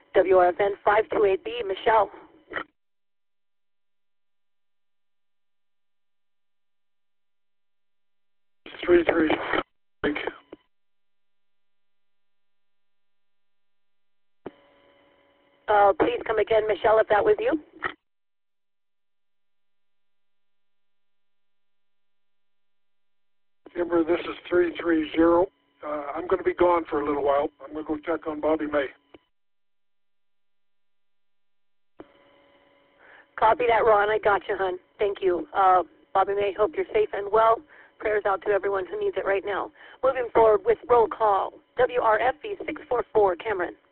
WRFN 528B, Michelle. Three. Please come again, Michelle, if that was you. Kimber, this is 330. I'm going to be gone for a little while. I'm going to go check on Bobby May. Copy that, Ron. I got you, hon. Thank you. Bobby May, hope you're safe and well. Prayers out to everyone who needs it right now. Moving forward with roll call. WRFV 644, Cameron.